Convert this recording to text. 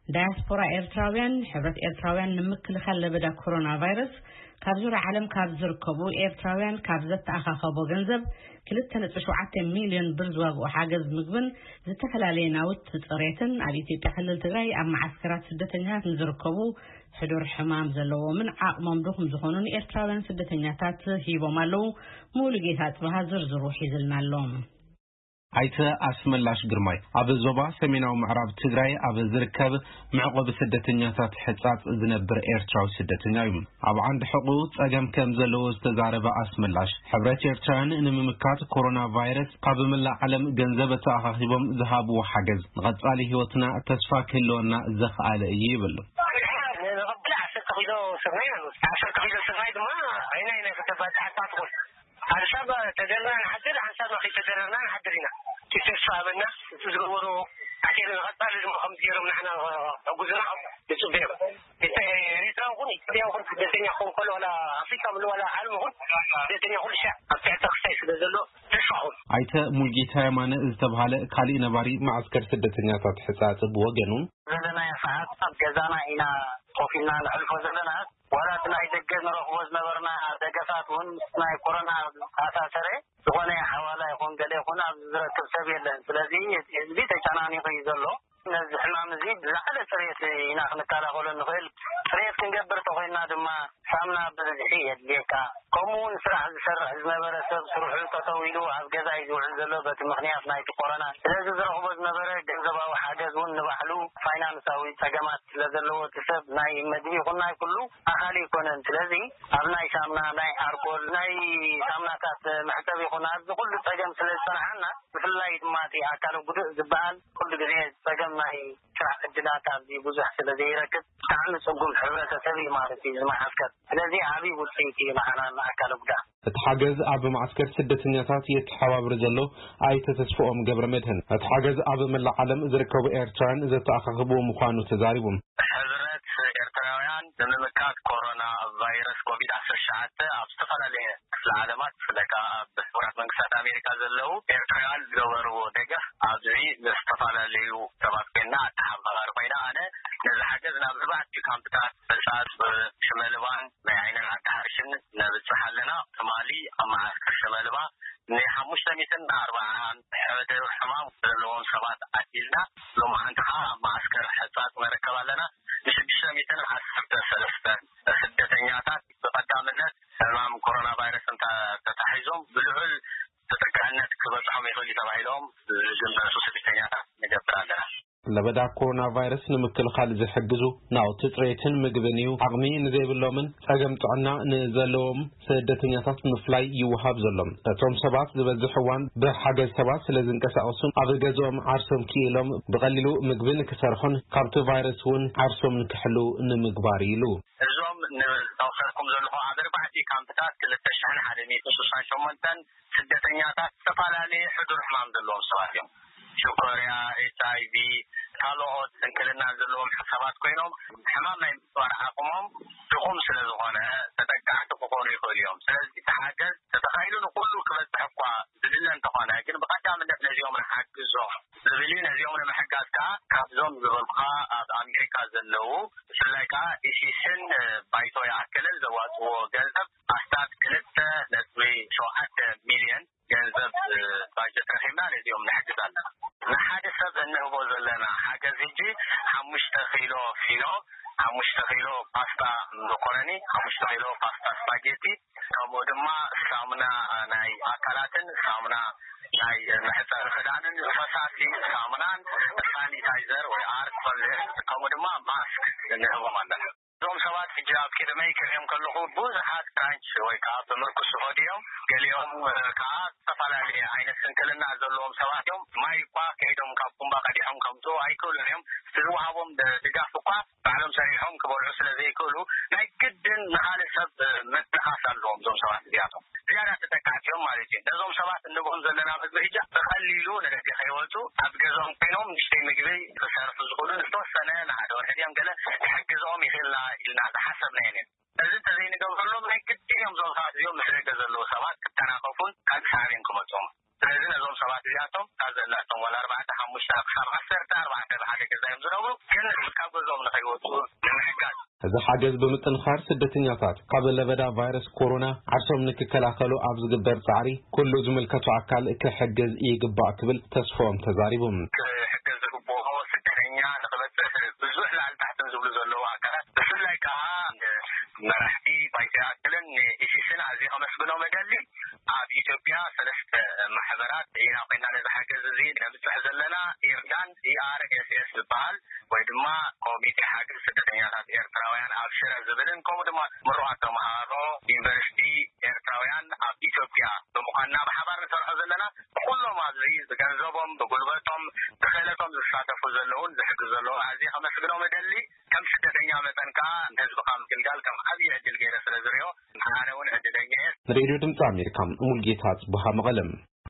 ዳያስፖራ ኤርትራውያን ሕብረት ኤርትራውያን ንምክልኻል ለበዳ ኮሮና ቫይረስ ካብዙር ዓለም ካብ ዝርከቡ ኤርትራውያን ካብ ዘተኣኻኸቦ ገንዘብ 2.7 ሚሊዮን ብር ዝዋግኡ ሓገዝ ምግብን ዝተፈላለየ ናውቲ ፅሬትን ኣብ ኢትዮጵያ ክልል ትግራይ ኣብ ማዓስከራት ስደተኛታት ዝርከቡ ሕዱር ሕማም ዘለዎምን ዓቕሞም ድኹም ዝኾኑን ኤርትራውያን ስደተኛታት ሂቦም ኣለው። ሙሉጌታ ጽባህ ዝርዝሩ ሒዝልና ኣሎም። አይተ አስመላሽ ግርማይ ኣብ ዞባ ሰሜናዊ ምዕራብ ትግራይ ኣብ ዝርከብ መዕቆብ ስደተኛታት ሕጻጽ ዝነብር ኤርትራዊ ስደተኛ እዩ። ኣብ ዓንድ ሕቁ ጸገም ከም ዘለዎ ዝተዛረበ አስመላሽ ሕብረት ኤርትራን ንምምካት ኮሮና ቫይረስ ካብ መላእ ዓለም ገንዘብ ተኣኻኺቦም ዝሃብዎ ሓገዝ ንቐጻሊ ህይወትና ተስፋ ክህልወና ዘኽኣለ እዩ ይብል። عشان تدرنا نحضر عشان ما تدرنا نحضرنا تستفادنا تزوروا عشان نغطى لهم ديرهم نحن جزنا بسبب ريتراوني ياخذ الدنيا خون كله ولا افريقيا ولا عالم هون الدنيا كل شيء تخصيص لذلو تشعر አይተ ሙልጌታ ያማነ ዝተባሃለ ካሊ ነባሪ ማዕስከር ስደተኛታት ሕጻጽ በወገኑ ዘለና ሰዓት ገዛና ኢና ኮፊና ንዕልፎ ዘለና ولا تناي دجن رخوز نبرنا دجفاتون ناي كورونا አሳሰረ ዝኾነ حوالا يكون قال يكون ዝረክብ ሰብ የለን ስለዚህ እዚ ተጨናኒቁ ይዘሎ ነዚ ሕማም እዚ ብዛዕለ ስሬት ኢና ክንከላኸሎ ንኽእል ስሬት ክንገብር ተኾይና ድማ ሳምና ብዝሒ የድልየካ ከምኡውን ስራሕ ዝሰርሕ ዝነበረ ሰብ ስርሑ ተተዊሉ ኣብ ገዛ ይዝውዕል ዘሎ በቲ ምክንያት ናይቲ ኮሮና ስለዚ ዝረኽቦ ዝነበረ ገንዘባዊ ሓገዝ እውን ንባዕሉ ፋይናንሳዊ ፀገማት ስለዘለዎ እቲ ሰብ ናይ መድቢ ይኹን ናይ ኩሉ ኣካል ይኮነን ስለዚ ኣብ ናይ ሳምና ናይ ኣልኮል ናይ ሳምናታት መሕፀቢ ይኹን ኣብዚ ኩሉ ፀገም ስለዝፀንሐና ብፍላይ ድማ እቲ ኣካል ጉዱእ ዝበሃል ኩሉ ግዜ ፀገም ናይ ስራሕ ዕድላት ኣብዚ ብዙሕ ስለዘይረክብ ብጣዕሚ ፅጉም ሕብረተሰብ እዩ ማለት እዩ ዝመሓስከር ስለዚ ዓብዪ ውፅኢት እዩ ንዓና ንኣካል ጉዳእ እቲ ሓገዝ ኣብ ማዕስከር ስደተኛታት የተሓባብር ዘሎ ኣይተ ተስፍኦም ገብረ መድህን እቲ ሓገዝ ኣብ መላእ ዓለም ዝርከቡ ኤርትራውያን ዘተኣኻኽብዎ ምዃኑ ተዛሪቦም ሕብረት ኤርትራውያን ንምምካት ኮሮና ቫይረስ ኮቪድ-19 ኣብ ዝተፈላለየ ክፍለ ዓለማት ብፍላይ ኣብ ሕቡራት መንግስታት ኣሜሪካ ዘለው ኤርትራውያን ዝገበርዎ ደገፍ ኣብዚ ዝተፈላለዩ ሰባት ኮይና ኣተሓባባሪ ኮይና ኣነ ነዚ ሓገዝ ናብ ኣርባዕተ ካምፕታት በሳት ሽመልባን ናይ ዓይነን ኣዳሓርሽን ነብፅሕ ኣለና ትማሊ ኣብ ማዕስከር ሽመልባ ን540 ሕዱር ሕማም ዘለዎም ሰባት ኣዲልና ሎማዓንቲ ከዓ ኣብ ማዕስከር ሕጻጽ መረከብ ኣለና ን613 ስደተኛታት ብቐዳምነት ሕማም ኮሮና ቫይረስ ተታሒዞም ብልዑል ተጠቃዕነት ክበፅሖም ይኽእል ተባሂሎም ዝጅምረቱ ስደተኛታት ንገብር ኣለና ለበዳ ኮሮና ቫይረስ ንምክልኻል ዝሕግዙ ናውቲ ፅሬትን ምግብን እዩ ዓቕሚ ንዘይብሎምን ፀገም ጥዕና ንዘለዎም ስደተኛታት ምፍላይ ይወሃብ ዘሎም እቶም ሰባት ዝበዝሕ እዋን ብሓገዝ ሰባት ስለዝንቀሳቐሱ ኣብ ገዝኦም ዓርሶም ክኢሎም ብቐሊሉ ምግብን ክሰርሑን ካብቲ ቫይረስ እውን ዓርሶም ንክሕሉ ንምግባር ኢሉ እዞም ንተወሰድኩም ዘለኹ ኣብ ኣርባዕተ ካምፕታት 2168 ስደተኛታት ዝተፈላለዩ ሕዱር ሕማም ዘለዎም ሰባት እዮም ሹኮርያ HIV ካልኦት እንክልና ዘለዎም ሰባት ኮይኖም ሕማም ናይ ምጥዋር ዓቕሞም ድኹም ስለዝኾነ ተጠቃዕቲ ክኾኑ ይኽእሉ እዮም ስለዚ ተሓገዝ ተተኻኢሉ ንኩሉ ክበፅሕ እኳ ዝድለ እንተኾነ ግን ብቐዳምነት ነዚኦም ንሓግዞም ዝብል ነዚኦም ንምሕጋዝ ከዓ ካብዞም ዝበልኩኻ ኣብ ኣሜሪካ ዘለው ብፍላይ ከዓ ኢሲስን ባይቶ ይኣክልን ዘዋፅዎ ገንዘብ ኣስታት 2.7 ሚልዮን ገንዘብ ባጀት ረኺብና ነዚኦም ንሕግዝ ኣለና ንሓደ ሰብ እንህቦ ዘለና ሓገዝ ሕጂ 5 ኪሎ ፊኖ 5 ኪሎ ፓስታ መኮረኒ 5 ኪሎ ፓስታ ስፓጌቲ ከምኡ ድማ ሳሙና ናይ ኣካላትን ሳሙና ናይ መሕፀሪ ክዳንን ፈሳሲ ሳሙናን ሳኒታይዘር ወይ ኣልኮል ከምኡ ድማ ማስክ እንህቦም ኣለና እዞም ሰባት ሕጂ ኣብ ቅድመይ ክሪኦም ከለኹ ብዙሓት ክራንች ወይ ከዓ ብምርኩስ ሆዲዮም ገሊኦም ከዓ ዝተፈላለዩ ዓይነት ስንክልና ዘለዎም ሰባት እዮም ማይ እኳ ከይዶም ካብ ቡንባ ቀዲሖም ከምቱ ኣይክእሉን እዮም ዝወሃቦም ድጋፍ እኳ ባዕሎም ሰሪሖም ክበልዑ ስለዘይክእሉ ናይ ግድን ንኻልእ ሰብ ምትኻስ ኣለዎም እዞም ሰባት እዚኣቶም ዝያዳ ተጠቃዕቲ ማለት እዩ እዞም ሰባት እንብኦም ዘለና ምግቢ ሕጂ ብቐሊሉ ንደገ ከይወፁ ኣብ ገዝኦም ኮይኖም ንእሽተይ ምግቢ ክሰርሑ ዝኽእሉ ዝተወሰነ ንሓደ ወርሒ ድዮም ገለ ክሕግዝኦም ይኽእልና ኢልና ዝሓሰብና እየን እዚ እንተዘይንገብረሎም ናይ ግድን እዮም እዞም ሰባት እዚኦም ምስ ደገ ዘለዉ ሰባት ክተናኸፉን ካብ ሳዕብን ክመፅኦም ስለዚ ነዞም ሰባት እዚኣቶም ካብ ዘላቶም ወላ 4-5 أكثر 14 بحاجة كذا يمزروا كنا كابوزهم نخيوتوا نحكي هذا حاجز بمتنخار سدتنياتات قبل بدأ فيروس كورونا عشان نككلاخلو أبز جبر تعري كل جمل كتوعكال كحجز يجبع قبل تصفهم تزاربهم حجز ربوه هو سدتنيا نقبت بزوح لعل تحت نزول زلوا عكرة بس لا كها مرحتي بايتاكلن إشيسنا عزي خمس بنو مجلي في إثيوبيا ثلاث محبرات هنا قلنا لذا حجز زين نبتح زلنا إيرلان ERSS البال ويدما كوميتي حجز سدتنياتات إيرتراويان أبشر زبلن كومدما مروعات مهارو يونيفرسيتي إيرتراويان إثيوبيا بمقارنة بحبار نسرح زلنا كلهم عزيز بجنزبهم بقلبتهم بخيلتهم زشاتفوا زلون زحق زلون عزي خمس بنو مجلي كم سدتنيا متنكا نهزب قام قلقال كم أبي عجل غير سلزريو أنا ون عجل راديو دمت أمريكا مولجيتات بها مغلم